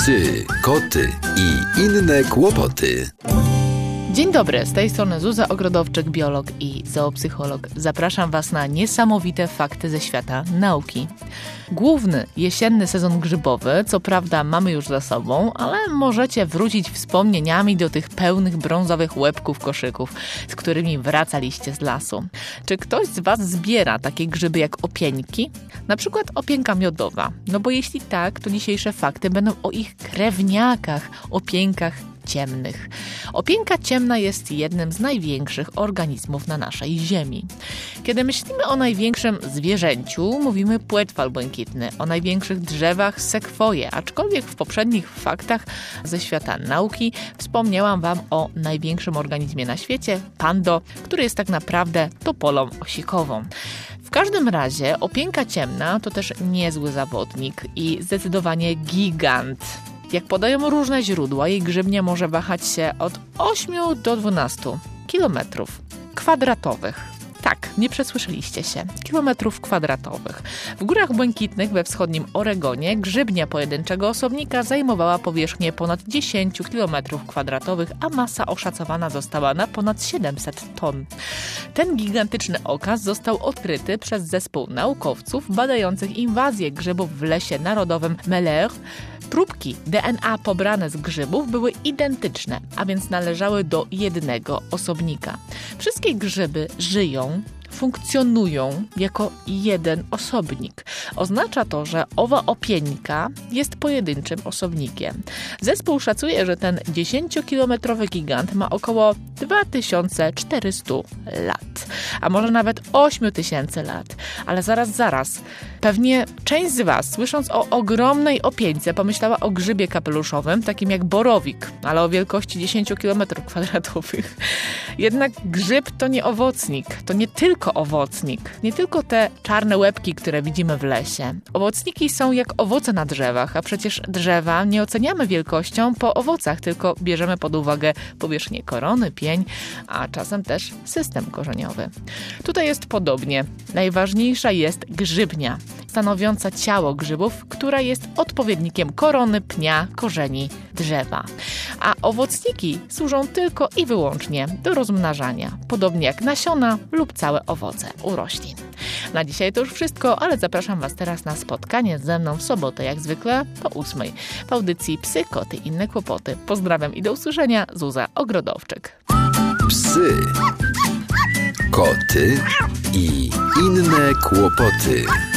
Psy, koty i inne kłopoty. Dzień dobry, z tej strony Zuza Ogrodowczyk, biolog i zoopsycholog. Zapraszam Was na niesamowite fakty ze świata nauki. Główny jesienny sezon grzybowy, co prawda mamy już za sobą, ale możecie wrócić wspomnieniami do tych pełnych brązowych łebków koszyków, z którymi wracaliście z lasu. Czy ktoś z Was zbiera takie grzyby jak opieńki? Na przykład opienka miodowa. No bo jeśli tak, to dzisiejsze fakty będą o ich krewniakach, opieńkach ciemnych. Opienka ciemna jest jednym z największych organizmów na naszej Ziemi. Kiedy myślimy o największym zwierzęciu, mówimy płetwal błękitny, o największych drzewach sekwoje, aczkolwiek w poprzednich faktach ze świata nauki wspomniałam Wam o największym organizmie na świecie, pando, który jest tak naprawdę topolą osikową. W każdym razie opienka ciemna to też niezły zawodnik i zdecydowanie gigant. Jak podają różne źródła, jej grzybnia może wahać się od 8 do 12 kilometrów kwadratowych. Tak, nie przesłyszeliście się. Kilometrów kwadratowych. W Górach Błękitnych we wschodnim Oregonie grzybnia pojedynczego osobnika zajmowała powierzchnię ponad 10 kilometrów kwadratowych, a masa oszacowana została na ponad 700 ton. Ten gigantyczny okaz został odkryty przez zespół naukowców badających inwazję grzybów w lesie narodowym Meller. Próbki DNA pobrane z grzybów były identyczne, a więc należały do jednego osobnika. Wszystkie grzyby żyją, funkcjonują jako jeden osobnik. Oznacza to, że owa opieńka jest pojedynczym osobnikiem. Zespół szacuje, że ten 10-kilometrowy gigant ma około 2400 lat, a może nawet 8000 lat. Ale zaraz. Pewnie część z Was, słysząc o ogromnej opieńce, pomyślała o grzybie kapeluszowym, takim jak borowik, ale o wielkości 10 km². Jednak grzyb to nie owocnik, to nie tylko owocnik, nie tylko te czarne łebki, które widzimy w lesie. Owocniki są jak owoce na drzewach, a przecież drzewa nie oceniamy wielkością po owocach, tylko bierzemy pod uwagę powierzchnię korony, pień, a czasem też system korzeniowy. Tutaj jest podobnie. Najważniejsza jest grzybnia, stanowiąca ciało grzybów, która jest odpowiednikiem korony, pnia, korzeni drzewa. A owocniki służą tylko i wyłącznie do rozmnażania, podobnie jak nasiona lub całe owoce u roślin. Na dzisiaj to już wszystko, ale zapraszam Was teraz na spotkanie ze mną w sobotę, jak zwykle po 8:00 w audycji Psy, koty i inne kłopoty. Pozdrawiam i do usłyszenia, Zuza Ogrodowczyk. Psy, koty i inne kłopoty.